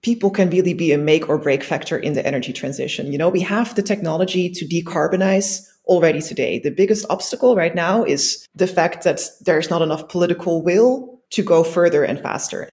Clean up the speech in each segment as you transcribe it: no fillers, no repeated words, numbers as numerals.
people can really be a make or break factor in the energy transition. We have the technology to decarbonize already today. The biggest obstacle right now is the fact that there's not enough political will to go further and faster.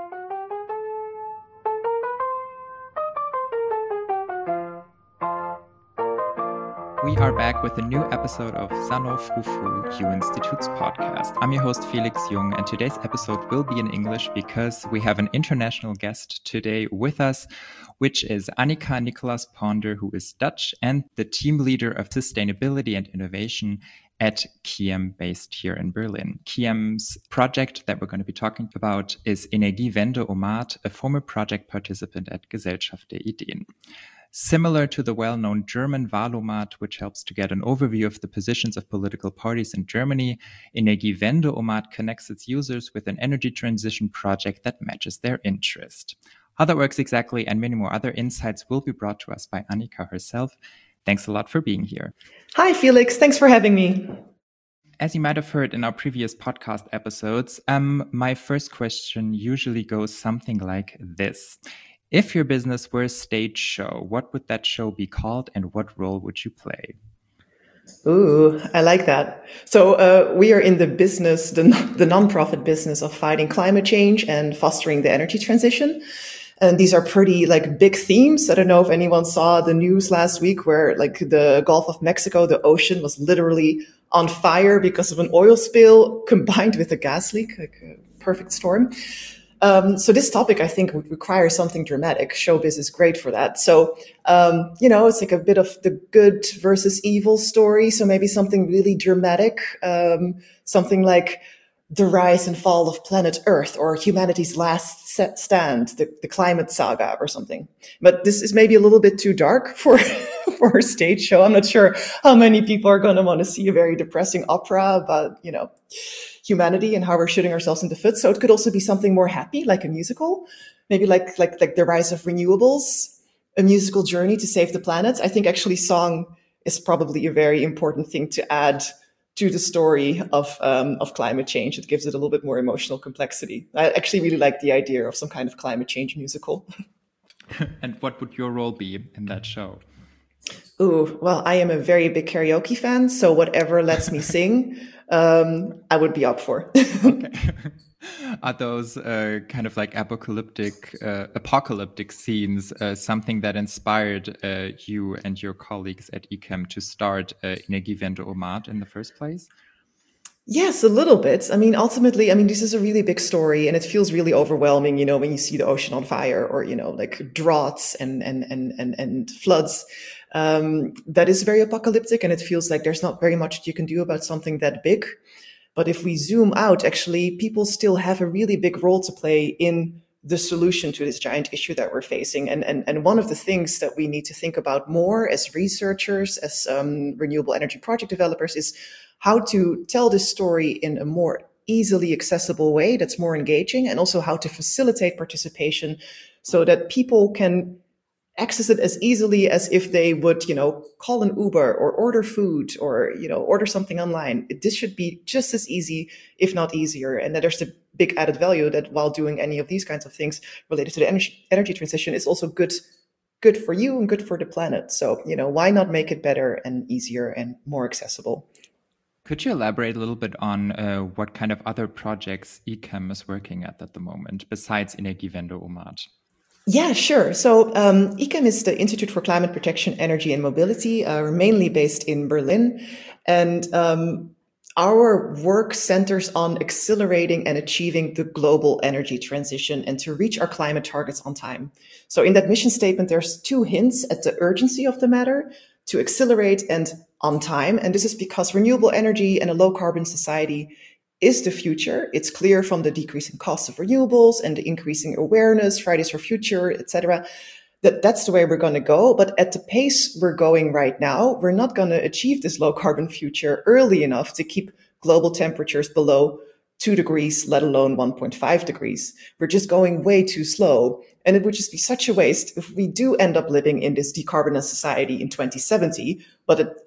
We are back with a new episode of Sanofufu U-Institute's podcast. I'm your host, Felix Jung, and today's episode will be in English because we have an international guest today with us, which is Annika Nicolas Ponder, who is Dutch and the team leader of sustainability and innovation at KIEM, based here in Berlin. KIEM's project that we're going to be talking about is Energiewende Omat, a former project participant at Gesellschaft der Ideen. Similar to the well-known German Wahlomat, which helps to get an overview of the positions of political parties in Germany, Energiewende Omat connects its users with an energy transition project that matches their interest. How that works exactly and many more other insights will be brought to us by Annika herself. Thanks a lot for being here. Hi, Felix. Thanks for having me. As you might have heard in our previous podcast episodes, my first question usually goes something like this. If your business were a stage show, what would that show be called and what role would you play? Ooh, I like that. So we are in the business, the nonprofit business of fighting climate change and fostering the energy transition. And these are pretty big themes. I don't know if anyone saw the news last week where the Gulf of Mexico, the ocean was literally on fire because of an oil spill combined with a gas leak, a perfect storm. So this topic, I think, would require something dramatic. Showbiz is great for that. So, it's a bit of the good versus evil story. So maybe something really dramatic, something like the rise and fall of planet Earth or humanity's last stand, the climate saga or something. But this is maybe a little bit too dark for a stage show. I'm not sure how many people are going to want to see a very depressing opera about, humanity and how we're shooting ourselves in the foot. So it could also be something more happy, like a musical, maybe like the rise of renewables, a musical journey to save the planet. I think actually song is probably a very important thing to add to the story of climate change. It gives it a little bit more emotional complexity. I actually really like the idea of some kind of climate change musical. And what would your role be in that show? Ooh, well, I am a very big karaoke fan, so whatever lets me sing, I would be up for. Okay. Are those kind of like apocalyptic scenes something that inspired you and your colleagues at IKEM to start Energiewende Omat in the first place? Yes, a little bit. Ultimately, this is a really big story and it feels really overwhelming, when you see the ocean on fire or, droughts and floods. That is very apocalyptic and it feels like there's not very much you can do about something that big. But if we zoom out, actually, people still have a really big role to play in the solution to this giant issue that we're facing. And one of the things that we need to think about more as researchers, as renewable energy project developers is how to tell this story in a more easily accessible way that's more engaging, and also how to facilitate participation so that people can access it as easily as if they would, call an Uber or order food or, order something online. This should be just as easy, if not easier. And that there's the big added value that while doing any of these kinds of things related to the energy transition is also good for you and good for the planet. So, why not make it better and easier and more accessible? Could you elaborate a little bit on what kind of other projects IKEM is working at the moment, besides Energiewende Omat? Yeah, sure. So IKEM is the Institute for Climate Protection, Energy and Mobility. We're mainly based in Berlin. And our work centers on accelerating and achieving the global energy transition and to reach our climate targets on time. So in that mission statement, there's 2 hints at the urgency of the matter: to accelerate and on time. And this is because renewable energy and a low carbon society is the future. It's clear from the decreasing costs of renewables and the increasing awareness, Fridays for Future, etc., that that's the way we're going to go. But at the pace we're going right now, we're not going to achieve this low carbon future early enough to keep global temperatures below 2 degrees, let alone 1.5 degrees. We're just going way too slow. And it would just be such a waste if we do end up living in this decarbonized society in 2070, but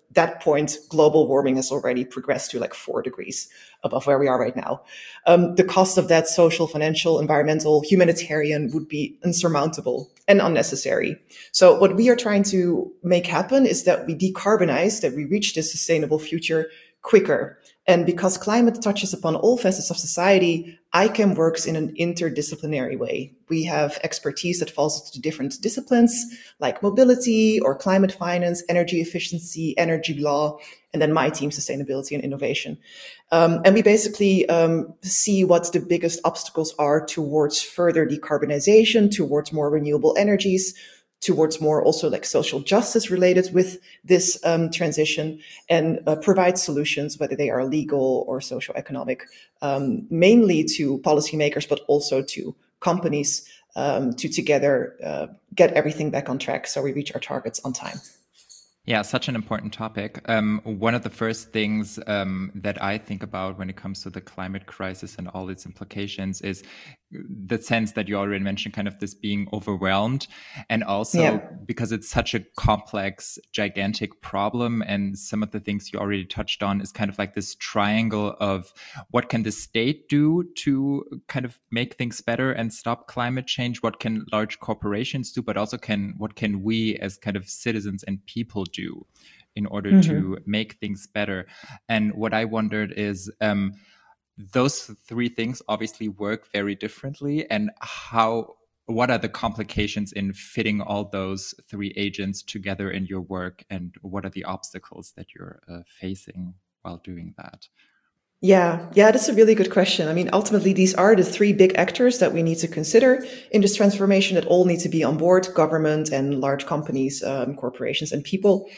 that point, global warming has already progressed to like 4 degrees above where we are right now. The cost of that, social, financial, environmental, humanitarian, would be insurmountable and unnecessary. So what we are trying to make happen is that we decarbonize, that we reach this sustainable future quicker. And because climate touches upon all facets of society, ICAM works in an interdisciplinary way. We have expertise that falls into different disciplines like mobility or climate finance, energy efficiency, energy law, and then my team, sustainability and innovation. And we basically see what the biggest obstacles are towards further decarbonization, towards more renewable energies, towards more also like social justice related with this transition, and provide solutions, whether they are legal or socioeconomic, mainly to policymakers, but also to companies to together get everything back on track so we reach our targets on time. Yeah, such an important topic. One of the first things that I think about when it comes to the climate crisis and all its implications is the sense that you already mentioned, kind of this being overwhelmed, and also because it's such a complex, gigantic problem. And some of the things you already touched on is kind of like this triangle of what can the state do to kind of make things better and stop climate change? What can large corporations do? But also what can we as kind of citizens and people do in order to make things better? And what I wondered is, those three things obviously work very differently. And what are the complications in fitting all those three agents together in your work? And what are the obstacles that you're facing while doing that? Yeah, that's a really good question. I mean, ultimately, these are the three big actors that we need to consider in this transformation that all need to be on board: government and large companies, corporations and people.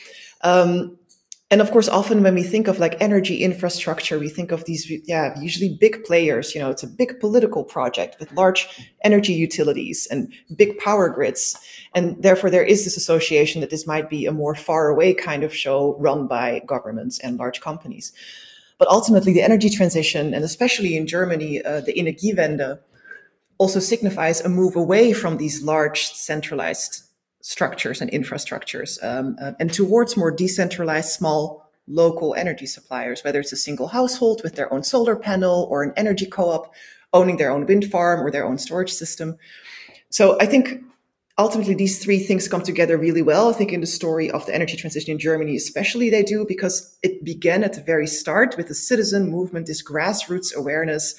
And of course, often when we think of like energy infrastructure, we think of these, usually big players. You know, it's a big political project with large energy utilities and big power grids. And therefore, there is this association that this might be a more far away kind of show run by governments and large companies. But ultimately, the energy transition, and especially in Germany, the Energiewende, also signifies a move away from these large centralized structures and infrastructures, and towards more decentralized, small, local energy suppliers, whether it's a single household with their own solar panel or an energy co-op owning their own wind farm or their own storage system. So I think ultimately these three things come together really well. I think in the story of the energy transition in Germany, especially they do, because it began at the very start with the citizen movement, this grassroots awareness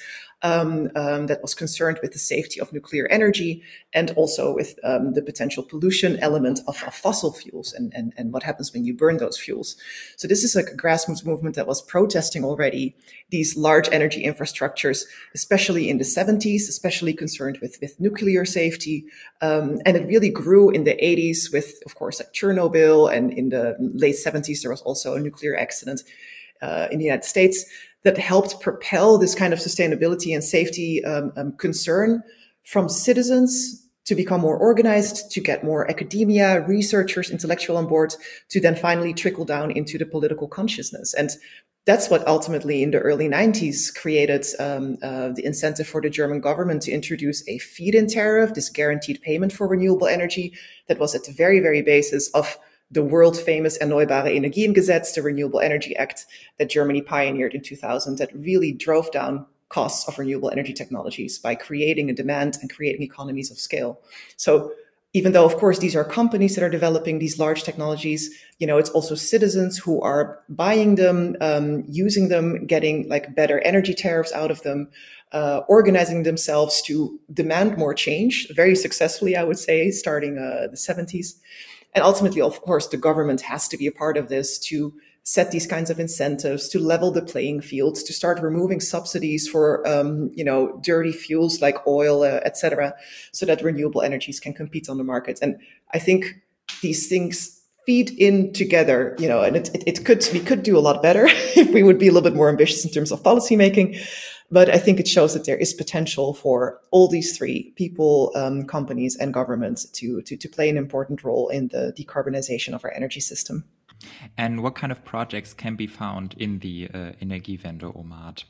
that was concerned with the safety of nuclear energy and also with the potential pollution element of fossil fuels and what happens when you burn those fuels. So this is like a grassroots movement that was protesting already these large energy infrastructures, especially in the 70s, especially concerned with nuclear safety. And it really grew in the 80s with, of course, like Chernobyl, and in the late 70s, there was also a nuclear accident in the United States that helped propel this kind of sustainability and safety concern from citizens to become more organized, to get more academia, researchers, intellectual on board, to then finally trickle down into the political consciousness. And that's what ultimately in the early 90s created the incentive for the German government to introduce a feed-in tariff, this guaranteed payment for renewable energy that was at the very, very basis of the world famous Erneuerbare Energiengesetz, the Renewable Energy Act that Germany pioneered in 2000, that really drove down costs of renewable energy technologies by creating a demand and creating economies of scale. So even though, of course, these are companies that are developing these large technologies, you know, it's also citizens who are buying them, using them, getting like better energy tariffs out of them, organizing themselves to demand more change very successfully, I would say, starting the 70s. And ultimately, of course, the government has to be a part of this to set these kinds of incentives, to level the playing fields, to start removing subsidies for, dirty fuels like oil, et cetera, so that renewable energies can compete on the market. And I think these things feed in together, you know, and we could do a lot better if we would be a little bit more ambitious in terms of policymaking. But I think it shows that there is potential for all these three people, companies and governments to play an important role in the decarbonization of our energy system. And what kind of projects can be found in the Energiewende OMAD?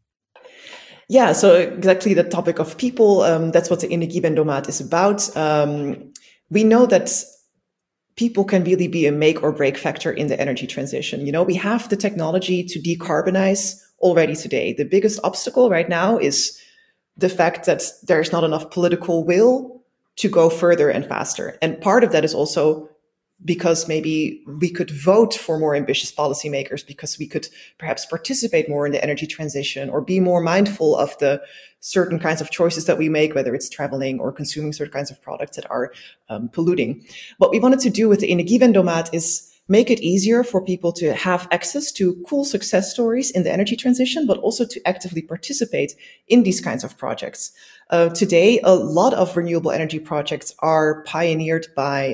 Yeah, so exactly the topic of people, that's what the Energiewende OMAD is about. We know that people can really be a make or break factor in the energy transition. We have the technology to decarbonize already today. The biggest obstacle right now is the fact that there's not enough political will to go further and faster. And part of that is also because maybe we could vote for more ambitious policymakers, because we could perhaps participate more in the energy transition or be more mindful of the certain kinds of choices that we make, whether it's traveling or consuming certain kinds of products that are polluting. What we wanted to do with the Energiewendomat is make it easier for people to have access to cool success stories in the energy transition, but also to actively participate in these kinds of projects. Today, a lot of renewable energy projects are pioneered by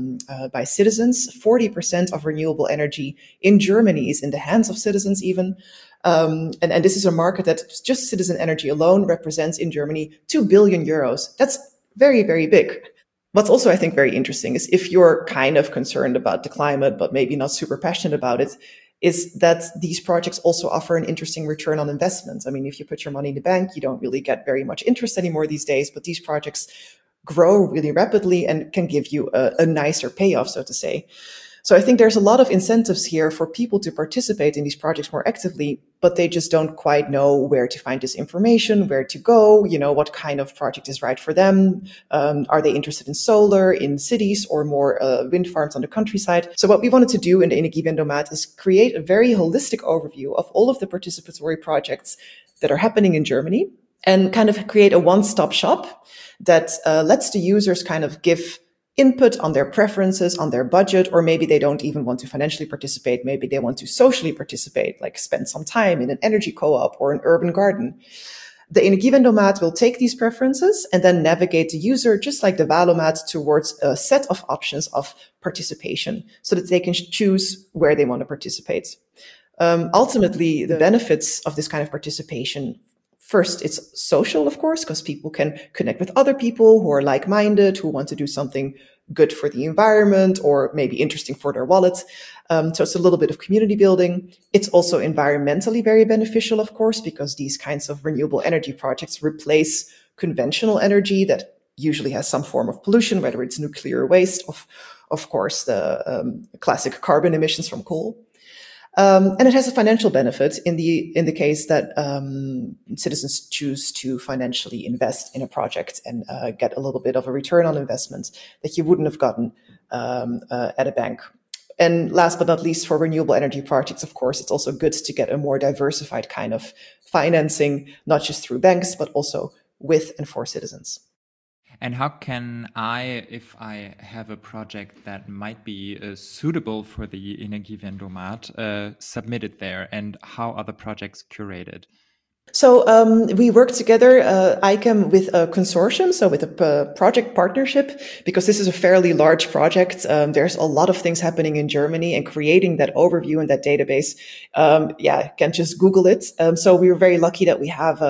citizens. 40% of renewable energy in Germany is in the hands of citizens even. And this is a market that just citizen energy alone represents in Germany 2 billion euros. That's very, very big. What's also, I think, very interesting is if you're kind of concerned about the climate, but maybe not super passionate about it, is that these projects also offer an interesting return on investment. I mean, if you put your money in the bank, you don't really get very much interest anymore these days, but these projects grow really rapidly and can give you a nicer payoff, so to say. So I think there's a lot of incentives here for people to participate in these projects more actively, but they just don't quite know where to find this information, where to go, what kind of project is right for them. Are they interested in solar, in cities, or more wind farms on the countryside? So what we wanted to do in the Energiewendomat is create a very holistic overview of all of the participatory projects that are happening in Germany and kind of create a one-stop shop that lets the users kind of give input on their preferences, on their budget, or maybe they don't even want to financially participate. Maybe they want to socially participate, like spend some time in an energy co-op or an urban garden. The Energiewendomat will take these preferences and then navigate the user, just like the Valomat, towards a set of options of participation so that they can choose where they want to participate. Ultimately, the benefits of this kind of participation: first, it's social, of course, because people can connect with other people who are like-minded, who want to do something good for the environment or maybe interesting for their wallet. So it's a little bit of community building. It's also environmentally very beneficial, of course, because these kinds of renewable energy projects replace conventional energy that usually has some form of pollution, whether it's nuclear waste, of course, the classic carbon emissions from coal. And it has a financial benefit in the case that citizens choose to financially invest in a project and get a little bit of a return on investment that you wouldn't have gotten at a bank. And last but not least, for renewable energy projects, of course, it's also good to get a more diversified kind of financing, not just through banks, but also with and for citizens. And how can I, if I have a project that might be suitable for the Energiewendomat, submit it there? And how are the projects curated? So we work together, ICAM, with a consortium, so with a project partnership, because this is a fairly large project. There's a lot of things happening in Germany, and creating that overview and that database, can't just Google it. So we were very lucky that we have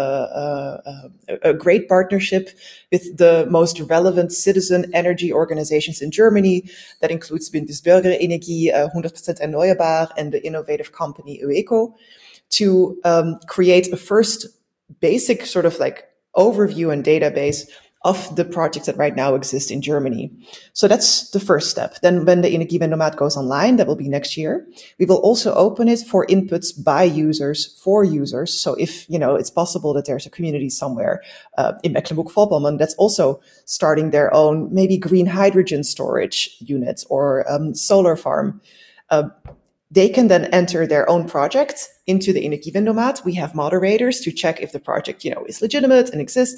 a great partnership with the most relevant citizen energy organizations in Germany. That includes Bundesbürgerenergie, 100% Erneuerbar, and the innovative company UECO, to create a first basic sort of like overview and database of the projects that right now exist in Germany. So that's the first step. Then when the Energiewendomat goes online, that will be next year, we will also open it for inputs by users, for users. So if, it's possible that there's a community somewhere in Mecklenburg-Vorpommern that's also starting their own maybe green hydrogen storage units or solar farm, they can then enter their own project into the Energiewendomat. We have moderators to check if the project, is legitimate and exists.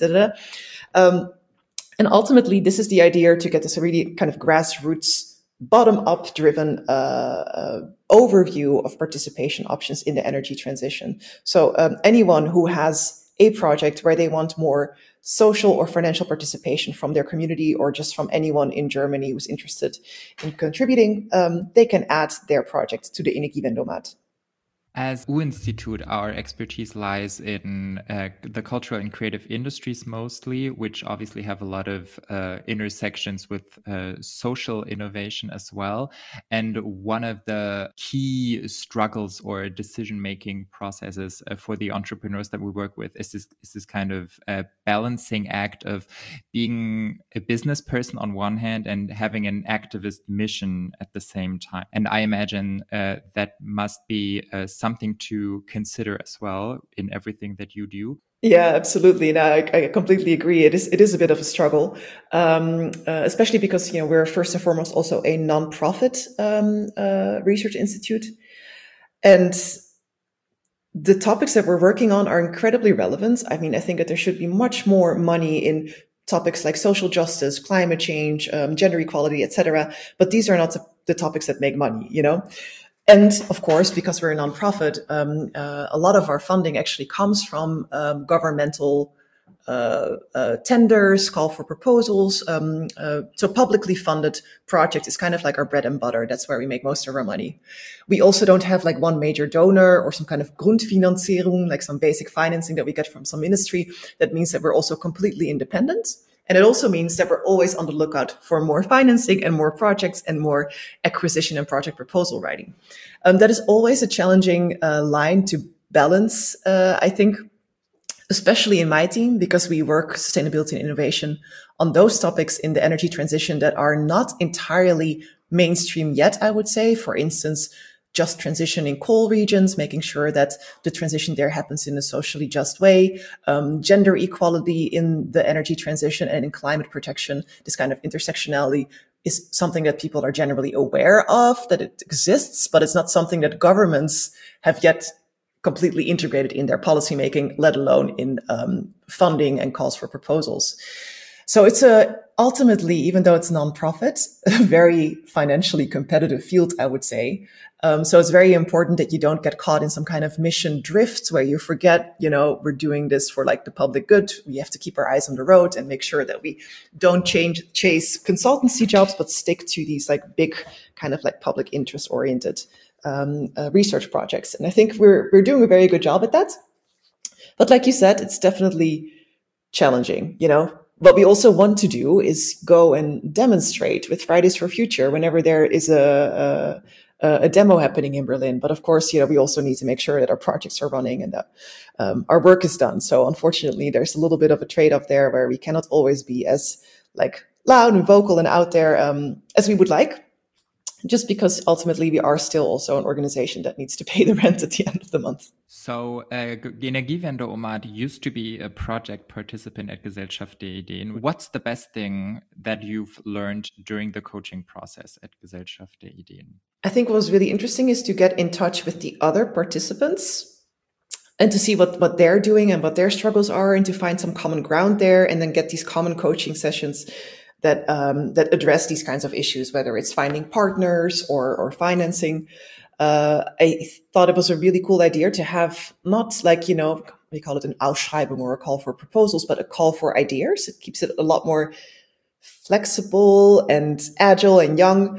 And ultimately, this is the idea, to get this really kind of grassroots, bottom-up driven overview of participation options in the energy transition. So anyone who has a project where they want more social or financial participation from their community, or just from anyone in Germany who's interested in contributing, they can add their project to the Energiewendomat. As U-Institute, our expertise lies in the cultural and creative industries mostly, which obviously have a lot of intersections with social innovation as well. And one of the key struggles or decision-making processes for the entrepreneurs that we work with is this kind of balancing act of being a business person on one hand and having an activist mission at the same time. And I imagine that must be something to consider as well in everything that you do. Yeah, absolutely. No, I completely agree. It is a bit of a struggle, especially because we're first and foremost also a nonprofit research institute, and the topics that we're working on are incredibly relevant. I mean, I think that there should be much more money in topics like social justice, climate change, gender equality, etc. But these are not the topics that make money, And of course, because we're a nonprofit, a lot of our funding actually comes from governmental tenders, call for proposals. So publicly funded projects is kind of like our bread and butter. That's where we make most of our money. We also don't have like one major donor or some kind of Grundfinanzierung, like some basic financing that we get from some ministry. That means that we're also completely independent. And it also means that we're always on the lookout for more financing and more projects and more acquisition and project proposal writing. That is always a challenging line to balance, I think, especially in my team, because we work sustainability and innovation on those topics in the energy transition that are not entirely mainstream yet, I would say. For instance, just transition in coal regions, making sure that the transition there happens in a socially just way, gender equality in the energy transition and in climate protection. This kind of intersectionality is something that people are generally aware of, that it exists, but it's not something that governments have yet completely integrated in their policymaking, let alone in funding and calls for proposals. So it's ultimately, even though it's nonprofit, a very financially competitive field, I would say. So it's very important that you don't get caught in some kind of mission drift where you forget, we're doing this for like the public good. We have to keep our eyes on the road and make sure that we don't chase consultancy jobs, but stick to these like big kind of like public interest oriented research projects. And I think we're doing a very good job at that. But like you said, it's definitely challenging, What we also want to do is go and demonstrate with Fridays for Future whenever there is a demo happening in Berlin. But of course, we also need to make sure that our projects are running and that our work is done. So unfortunately, there's a little bit of a trade-off there where we cannot always be as like loud and vocal and out there as we would like. Just because ultimately we are still also an organization that needs to pay the rent at the end of the month. So, die Energiewende Omad used to be a project participant at Gesellschaft der Ideen. What's the best thing that you've learned during the coaching process at Gesellschaft der Ideen? I think what was really interesting is to get in touch with the other participants and to see what they're doing and what their struggles are and to find some common ground there and then get these common coaching sessions that address these kinds of issues, whether it's finding partners or financing. I thought it was a really cool idea to have not like, we call it an Ausschreibung or a call for proposals, but a call for ideas. It keeps it a lot more flexible and agile and young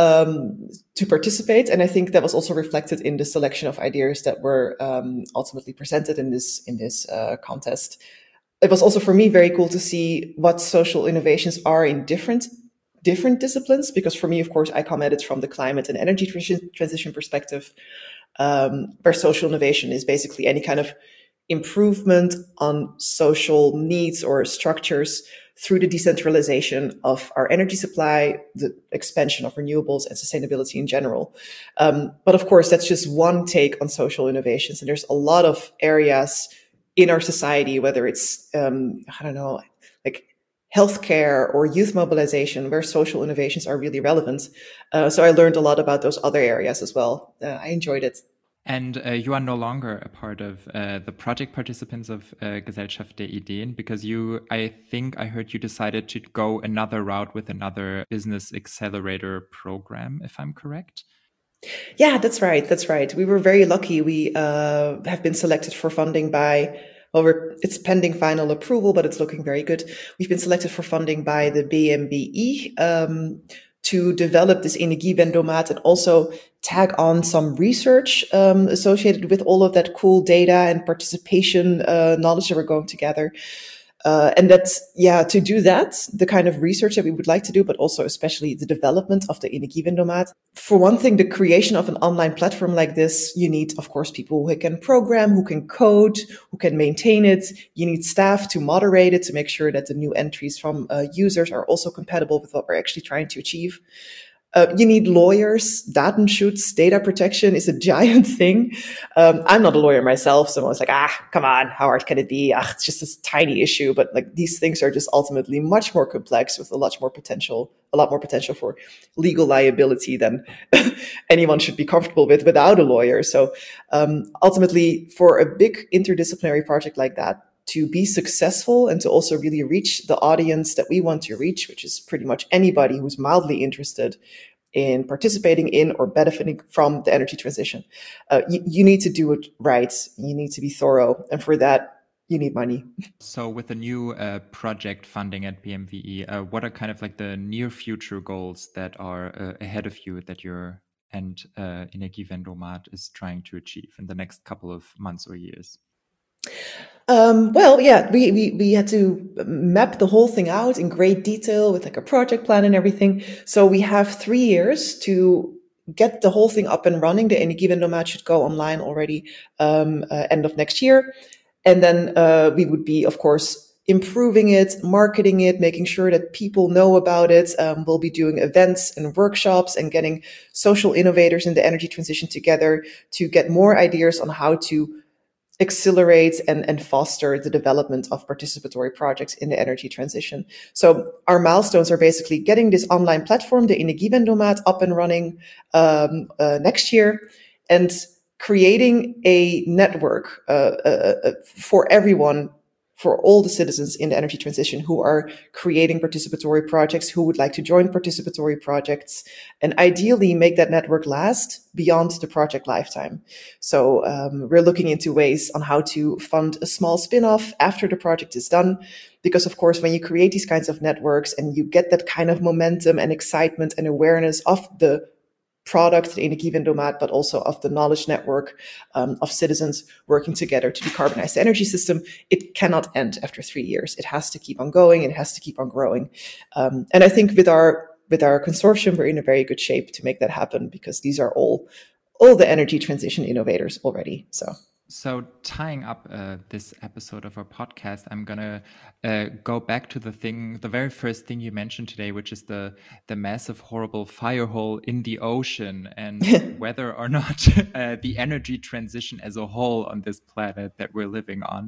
to participate. And I think that was also reflected in the selection of ideas that were ultimately presented in this contest. It was also for me very cool to see what social innovations are in different disciplines, because for me, of course, I come at it from the climate and energy transition perspective, where social innovation is basically any kind of improvement on social needs or structures through the decentralization of our energy supply, the expansion of renewables and sustainability in general. But of course, that's just one take on social innovations. And there's a lot of areas in our society, whether it's, like healthcare or youth mobilization, where social innovations are really relevant. So I learned a lot about those other areas as well. I enjoyed it. And you are no longer a part of the project participants of Gesellschaft der Ideen, because I think I heard you decided to go another route with another business accelerator program, if I'm correct. Yeah, that's right. That's right. We were very lucky. We have been selected for funding by, it's pending final approval, but it's looking very good. We've been selected for funding by the BMBE to develop this Energiewendomat and also tag on some research associated with all of that cool data and participation knowledge that we're going to gather. And that's, to do that, the kind of research that we would like to do, but also especially the development of the Energiewendomat. For one thing, the creation of an online platform like this, you need, of course, people who can program, who can code, who can maintain it. You need staff to moderate it, to make sure that the new entries from users are also compatible with what we're actually trying to achieve. You need lawyers. Datenschutz, data protection is a giant thing. I'm not a lawyer myself, so I was like, come on, how hard can it be? It's just this tiny issue. But like these things are just ultimately much more complex with a lot more potential for legal liability than anyone should be comfortable with without a lawyer. So ultimately, for a big interdisciplinary project like that, to be successful and to also really reach the audience that we want to reach, which is pretty much anybody who's mildly interested in participating in or benefiting from the energy transition, you need to do it right. You need to be thorough. And for that, you need money. So with the new project funding at BMWE, what are kind of like the near future goals that are ahead of you that your Energiewendomat is trying to achieve in the next couple of months or years? We had to map the whole thing out in great detail with like a project plan and everything. So we have 3 years to get the whole thing up and running. The Energiewendomat should go online already end of next year. And then we would be, of course, improving it, marketing it, making sure that people know about it. We'll be doing events and workshops and getting social innovators in the energy transition together to get more ideas on how to accelerate and foster the development of participatory projects in the energy transition. So our milestones are basically getting this online platform, the Energiewendomat, up and running next year, and creating a network for everyone, for all the citizens in the energy transition who are creating participatory projects, who would like to join participatory projects, and ideally make that network last beyond the project lifetime. So we're looking into ways on how to fund a small spin-off after the project is done. Because, of course, when you create these kinds of networks and you get that kind of momentum and excitement and awareness of the product, the Energiewendomat, but also of the knowledge network of citizens working together to decarbonize the energy system, it cannot end after 3 years. It has to keep on going. It has to keep on growing. And I think with our consortium, we're in a very good shape to make that happen, because these are all the energy transition innovators already. So tying up this episode of our podcast, I'm going to go back to the very first thing you mentioned today, which is the massive, horrible fire hole in the ocean, and whether or not the energy transition as a whole on this planet that we're living on.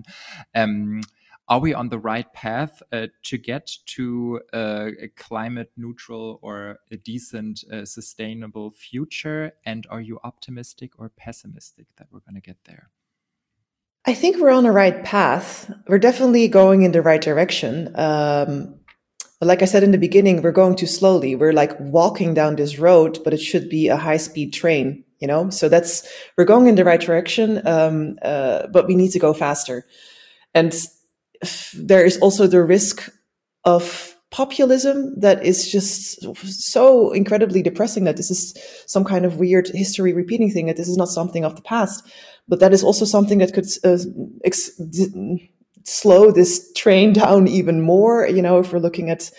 Are we on the right path to get to a climate neutral or a decent, sustainable future? And are you optimistic or pessimistic that we're going to get there? I think we're on the right path. We're definitely going in the right direction. Like I said in the beginning, we're going too slowly. We're like walking down this road, but it should be a high-speed train, So we're going in the right direction, but we need to go faster. And there is also the risk of populism that is just so incredibly depressing, that this is some kind of weird history repeating thing, that this is not something of the past. But that is also something that could slow this train down even more. If we're looking at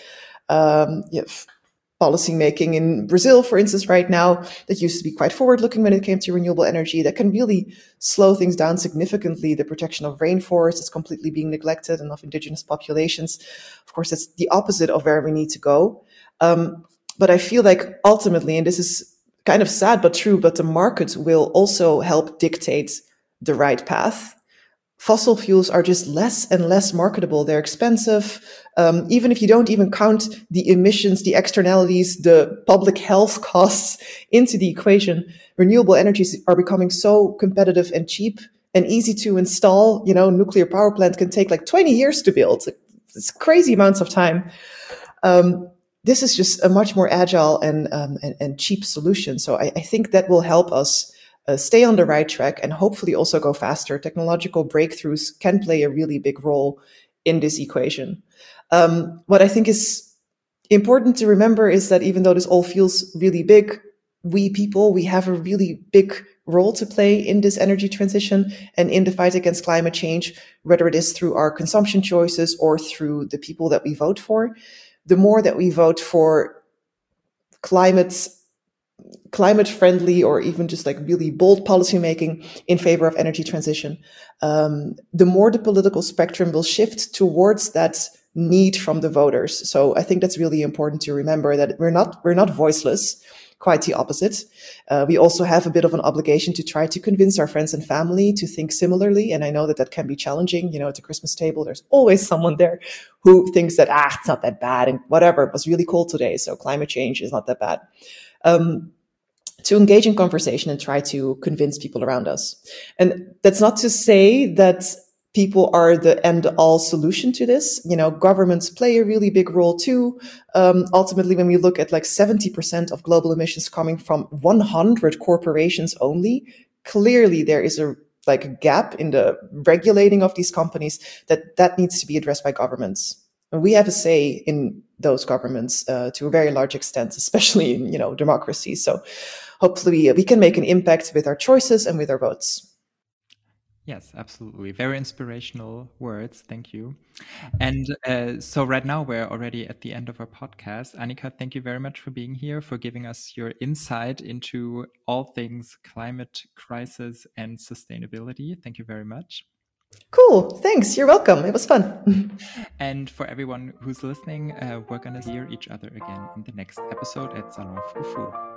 policy making in Brazil, for instance, right now, that used to be quite forward-looking when it came to renewable energy, that can really slow things down significantly. The protection of rainforests is completely being neglected, and of indigenous populations. Of course, that's the opposite of where we need to go. But I feel like ultimately, and this is kind of sad but true, but the market will also help dictate the right path. Fossil fuels are just less and less marketable. They're expensive. Even if you don't even count the emissions, the externalities, the public health costs into the equation, renewable energies are becoming so competitive and cheap and easy to install. Nuclear power plant can take like 20 years to build. It's crazy amounts of time. This is just a much more agile and cheap solution. So I think that will help us stay on the right track and hopefully also go faster. Technological breakthroughs can play a really big role in this equation. What I think is important to remember is that even though this all feels really big, we people, we have a really big role to play in this energy transition and in the fight against climate change, whether it is through our consumption choices or through the people that we vote for. The more that we vote for climate friendly or even just like really bold policymaking in favor of energy transition, the more the political spectrum will shift towards that need from the voters. So I think that's really important to remember, that we're not voiceless. Quite the opposite. We also have a bit of an obligation to try to convince our friends and family to think similarly. And I know that that can be challenging. You know, at the Christmas table, there's always someone there who thinks that, it's not that bad and whatever, it was really cold today, so climate change is not that bad. To engage in conversation and try to convince people around us. And that's not to say that people are the end-all solution to this. You know, governments play a really big role too. Ultimately, when we look at like 70% of global emissions coming from 100 corporations only, clearly there is a gap in the regulating of these companies that needs to be addressed by governments. And we have a say in those governments to a very large extent, especially in, democracy. So hopefully we can make an impact with our choices and with our votes. Yes, absolutely. Very inspirational words. Thank you. And so right now we're already at the end of our podcast. Annika, thank you very much for being here, for giving us your insight into all things climate crisis and sustainability. Thank you very much. Cool. Thanks. You're welcome. It was fun. And for everyone who's listening, we're going to hear each other again in the next episode at Salon Fufu.